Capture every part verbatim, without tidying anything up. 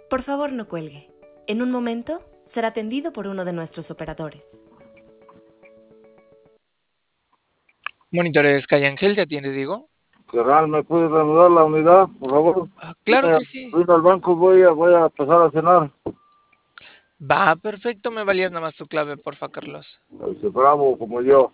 Por favor, no cuelgue. En un momento será atendido por uno de nuestros operadores. Monitores Calle Ángel, ¿te atiende, Diego? Carnal, ¿me puedes reanudar la unidad, por favor? Ah, claro Vine, que sí. vine al banco, voy a, voy a empezar a cenar. Va, perfecto, me valías nada más tu clave, porfa, Carlos. Ese bravo como yo.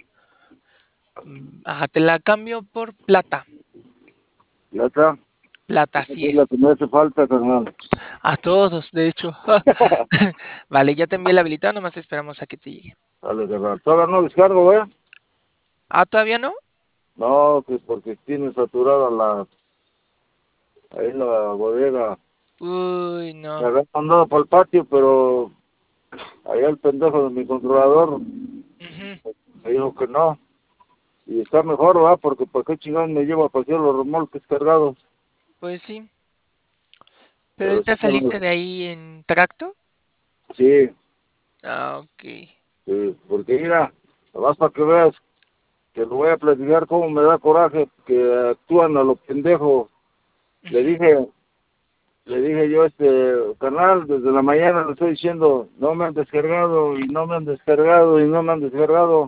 Ajá, te la cambio por plata. ¿Ya está? Plata, Esa así es la es. que me hace falta, carnal. A todos, de hecho. Vale, ya te envié la habilitada, nomás esperamos a que te llegue. Dale, carnal. Todavía no descargo, ¿eh? Ah, ¿todavía no? No, que porque tiene saturada la... Ahí la bodega. Uy, Me no. habían mandado para el patio, pero... Allá el pendejo de mi controlador Ujú, me dijo que no. Y está mejor, ¿verdad? Porque ¿para qué chingados me llevo a pasear los remolques cargados? pues sí. ¿Pero Pero sí, ya saliste de ahí en tracto? sí, Ah, ok. sí, porque mira, nomás para que veas que lo voy a platicar cómo me da coraje que actúan a lo pendejo. Le Ujú, dije, le dije yo, este, canal, desde la mañana le estoy diciendo, no me han descargado, y no me han descargado, y no me han descargado.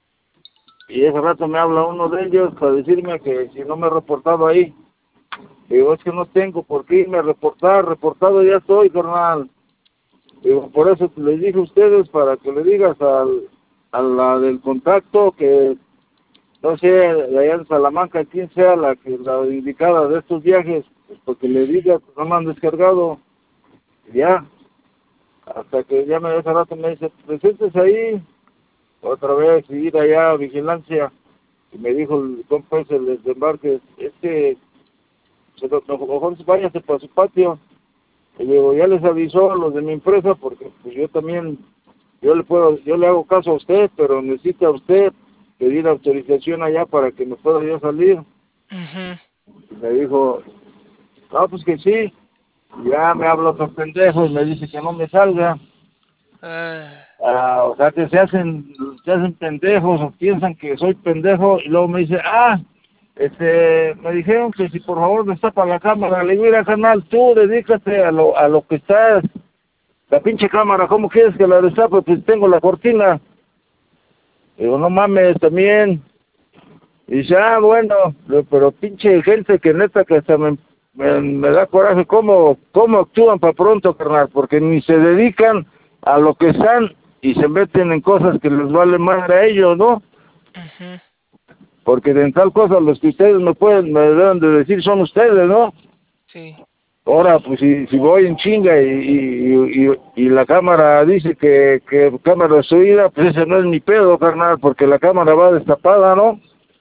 Y ese rato me habla uno de ellos para decirme que si no me he reportado ahí. Digo, es que no tengo por qué irme a reportar, reportado ya estoy, carnal. Digo, por eso les dije a ustedes, para que le digas al, a la del contacto que no sé, de allá en Salamanca, quién sea la que la indicada de estos viajes, pues porque le diga que no me han descargado, ya, hasta que ya me hace rato me dice, presentes ahí, otra vez, y ir allá a vigilancia, y me dijo el compa ese del desembarque, es que, se lo, mejor váyase para su patio, y digo, ya les avisó a los de mi empresa, porque pues yo también, yo le puedo, yo le hago caso a usted, pero necesita usted pedir autorización allá para que me pueda yo salir. ujú. Y me dijo, no, pues que sí. Y ya me habla otro pendejo y me dice que no me salga. Ah, Ah, o sea que se hacen, se hacen pendejos o piensan que soy pendejo y luego me dice, ah, este, me dijeron que si por favor destapa la cámara. Le digo, mira, canal, tú dedícate a lo, a lo que estás. La pinche cámara, ¿cómo quieres que la destape? Pues tengo la cortina. Digo, no mames, también. Y dice, ah, bueno, pero pinche gente que neta que hasta me, me, me da coraje cómo, cómo actúan para pronto, carnal, porque ni se dedican a lo que están y se meten en cosas que les vale madre a ellos, ¿no? ujú, Porque en tal cosa los que ustedes me pueden, me deben de decir son ustedes, ¿no? sí. Ahora, pues si, si voy en chinga y, y, y, y la cámara dice que, que cámara es subida, pues ese no es mi pedo, carnal, porque la cámara va destapada, ¿no?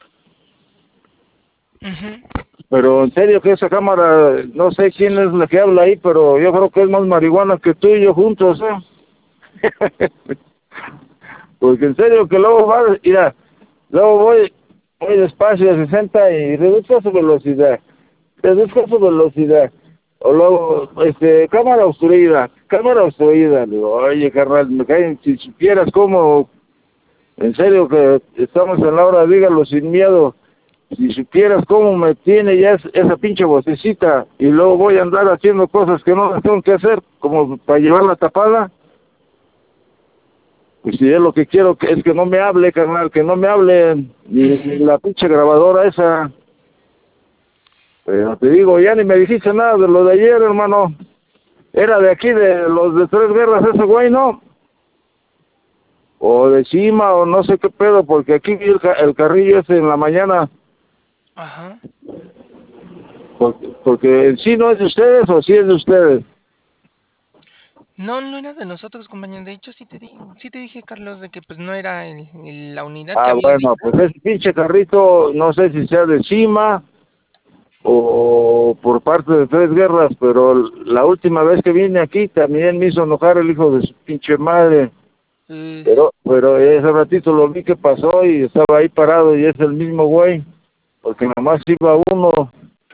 Ujú. Pero en serio que esa cámara, no sé quién es la que habla ahí, pero yo creo que es más marihuana que tú y yo juntos, ¿eh? Porque en serio que luego va, mira, luego voy, voy despacio a sesenta y reduzca su velocidad, reduzca su velocidad. O luego, este, cámara obstruida, cámara obstruida. Digo, oye, carnal, me caen, si supieras cómo, en serio que estamos en la hora, dígalo sin miedo. Si supieras cómo me tiene ya es- esa pinche vocecita y luego voy a andar haciendo cosas que no las tengo que hacer, como para llevarla tapada, pues si es lo que quiero que es que no me hable, carnal, que no me hable ni, ni Ujú. la pinche grabadora esa. Pero te digo, ya ni me dijiste nada de lo de ayer, hermano. Era de aquí, de los de Tres Guerras ese güey, ¿no? O de Cima, o no sé qué pedo, porque aquí vi el, ca- el carrillo ese en la mañana. Ajá. Porque, porque en sí no es de ustedes o sí es de ustedes. No, no era de nosotros, compañero. De hecho, sí te dije, sí te dije, Carlos, de que pues no era el- el- la unidad que Ah, había bueno, pues ahorita. ese pinche carrito, no sé si sea de Cima o por parte de Tres Guerras, pero la última vez que vine aquí también me hizo enojar el hijo de su pinche madre. Uh, Pero, pero ese ratito lo vi que pasó y estaba ahí parado y es el mismo güey, porque nada más iba uno.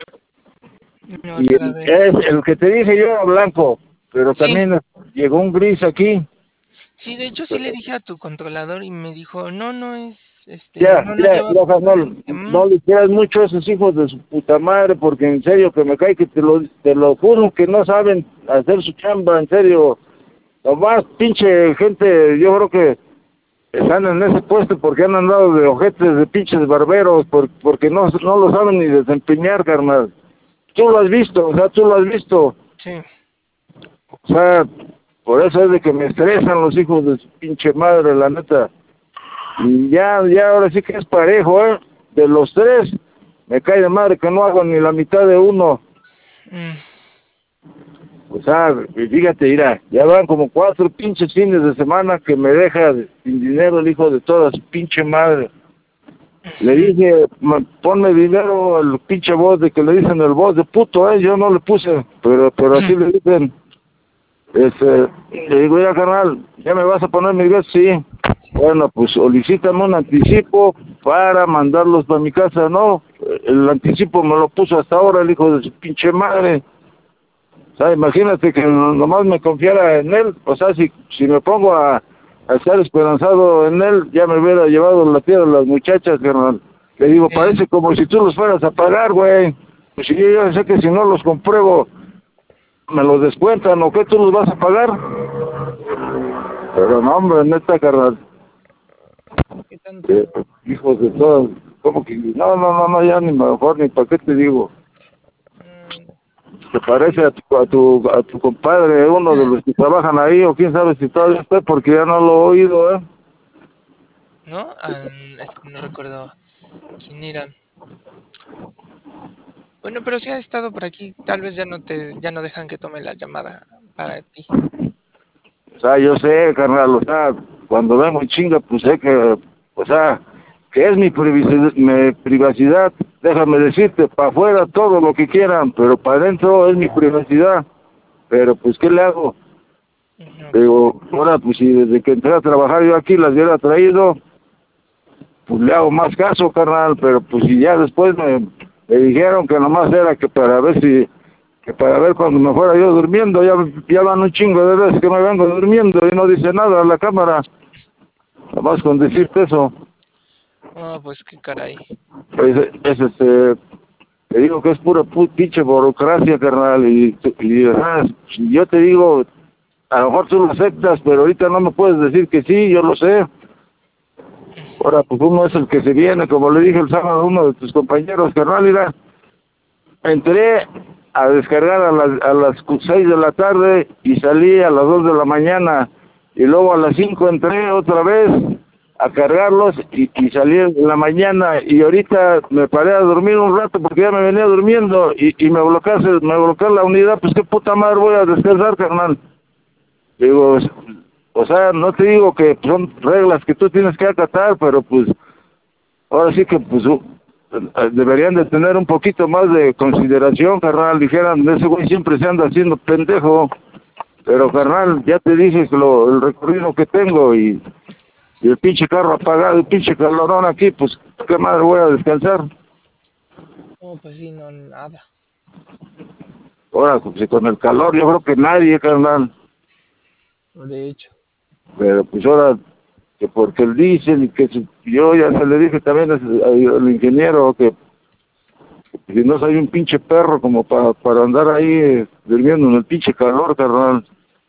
Y otra el, es vez. el que te dije yo era blanco, pero Sí, también llegó un gris aquí. sí, de hecho sí le dije a tu controlador y me dijo, no, no es, este, Ya, no, no ya, lleva ya, placa. Le no, dije, "Mm". no le quieras mucho a esos hijos de su puta madre, porque en serio que me cae que te lo, te lo juro que no saben a hacer su chamba, en serio. Nomás, pinche gente, yo creo que están en ese puesto porque han andado de ojetes, de pinches barberos, por, porque no, no lo saben ni desempeñar, carnal. Tú lo has visto, o sea, tú lo has visto. Sí. O sea, por eso es de que me estresan los hijos de su pinche madre, la neta. Y ya, ya ahora sí que es parejo, ¿eh? De los tres, me cae de madre que no hago ni la mitad de uno. Mm. O sea, fíjate, mira, ya van como cuatro pinches fines de semana que me deja sin dinero el hijo de toda su pinche madre. Le dije, "Ma- ponme dinero al pinche voz de que le dicen el voz de puto, eh, yo no le puse, pero pero así le dicen. Este, le digo, ya carnal, ¿ya me vas a poner mi vez? Sí. Bueno, pues solicítame un anticipo para mandarlos para mi casa. No, el anticipo me lo puso hasta ahora el hijo de su pinche madre. O sea, imagínate que nomás me confiara en él. O sea, si, si me pongo a, a estar esperanzado en él, ya me hubiera llevado la tierra a las muchachas, carnal. Le digo, parece como si tú los fueras a pagar, güey. Pues si yo ya sé que si no los compruebo, me los descuentan, ¿o qué tú los vas a pagar? Pero no, hombre, neta, carnal. ¿Qué tanto? Eh, hijos de todas, como que, no, no, no, no, ya ni mejor, ni para qué te digo. Mm, ¿Te parece a tu, a tu, a tu compadre, uno de los que trabajan ahí, o quién sabe si todavía está, porque ya no lo he oído, eh? ¿no? Ah, es que no recuerdo quién era. Bueno, pero sí ha estado por aquí. Tal vez ya no te, ya no dejan que tome la llamada para ti. O sea, yo sé, carnal, o sea, cuando vengo en chinga, pues sé que, o sea, que es mi privacidad, mi privacidad, déjame decirte, para afuera todo lo que quieran, pero para adentro es mi privacidad. Pero pues, ¿qué le hago? Ujú. Digo, ahora, pues si desde que entré a trabajar yo aquí las hubiera traído, pues le hago más caso, carnal, pero pues si ya después me, me dijeron que nomás era que para ver si, que para ver cuando me fuera yo durmiendo, ya, ya van un chingo de veces que me vengo durmiendo y no dice nada a la cámara, nomás con decirte eso, Oh, pues qué caray. pues es este, te digo que es pura pu- pinche burocracia, carnal, y, y ah, si yo te digo, a lo mejor tú lo aceptas, pero ahorita no me puedes decir que sí, yo lo sé. Ahora, pues uno es el que se viene, como le dije el sábado a uno de tus compañeros, carnal, mira, entré a descargar a las, a las seis de la tarde y salí a las dos de la mañana, y luego a las cinco entré otra vez a cargarlos y, y salí en la mañana, y ahorita me paré a dormir un rato porque ya me venía durmiendo y, y me bloqueaste, me bloqueó la unidad, pues qué puta madre voy a descansar, carnal. Digo, o sea, no te digo que son reglas que tú tienes que acatar, pero pues ahora sí que pues uh, eh, deberían de tener un poquito más de consideración, carnal. Dijeran, ese güey siempre se anda haciendo pendejo. Pero, carnal, ya te dije que lo, el recorrido que tengo y, y el pinche carro apagado, el pinche calorón aquí, pues qué madre voy a descansar. Oh, pues sí, no, nada. Ahora, pues, si con el calor yo creo que nadie, carnal. De hecho. Pero pues ahora, que porque él dice, y que si- yo ya se le dije también al al ingeniero que si no soy un pinche perro como para para andar ahí eh, durmiendo en el pinche calor, carnal.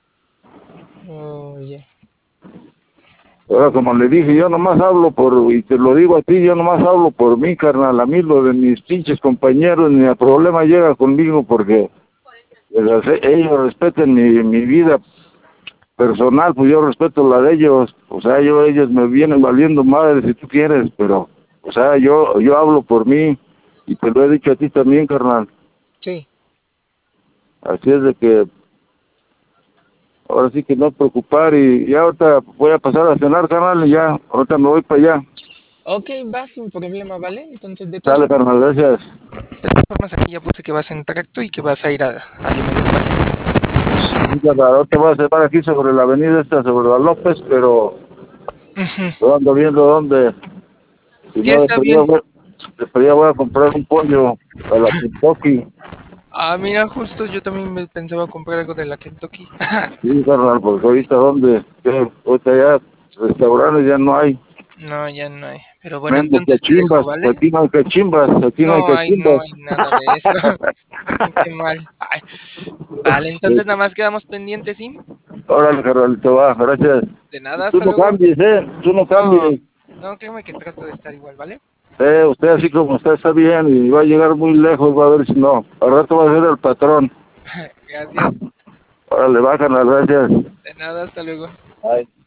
Oye. Ahora, como le dije, yo nomás hablo por, y te lo digo a ti, yo nomás hablo por mí, carnal. A mí lo de mis pinches compañeros, ni el problema llega conmigo porque pues, ellos respeten mi, mi vida personal, pues yo respeto la de ellos. O sea, yo ellos me vienen valiendo madre si tú quieres, pero, o sea, yo yo hablo por mí y te lo he dicho a ti también, carnal. Sí. Así es de que ahora sí que no preocupar y ya ahorita voy a pasar a cenar, carnal, y ya, ahorita me voy para allá. Ok, va sin problema, ¿vale? Entonces, de todas Sale, formas, carnal, gracias. de todas formas aquí ya puse que vas en tracto y que vas a ir a, a alimentar, ¿vale? Sí, carnal, ahorita voy a cenar aquí sobre la avenida esta, sobre la López, pero Ujú. yo ando viendo dónde. Si Sí, no, está después ya bien. voy, después ya voy a comprar un pollo a la Kentucky. Ah, mira, justo yo también me pensaba comprar algo de la Kentucky. Sí, carnal, porque ahorita dónde, ¿qué? Ahorita ya restaurantes ya no hay. No, ya no hay. Pero bueno, Mendes entonces te cachimbas, dejo, ¿vale? aquí no hay cachimbas, aquí no hay No hay, no cachimbas. hay nada de eso. Qué mal. Ay, vale, entonces nada más quedamos pendientes, ¿sí? Órale, carnalito, va, gracias. De nada, Tú hasta no luego. cambies, ¿eh? Tú no No, cambies. no, créeme que trato de estar igual, ¿vale? Eh, usted así como está, está bien y va a llegar muy lejos, va a ver si no. Al rato va a ser el patrón. Gracias. Órale, va, carnal, gracias. De nada, hasta luego. Bye.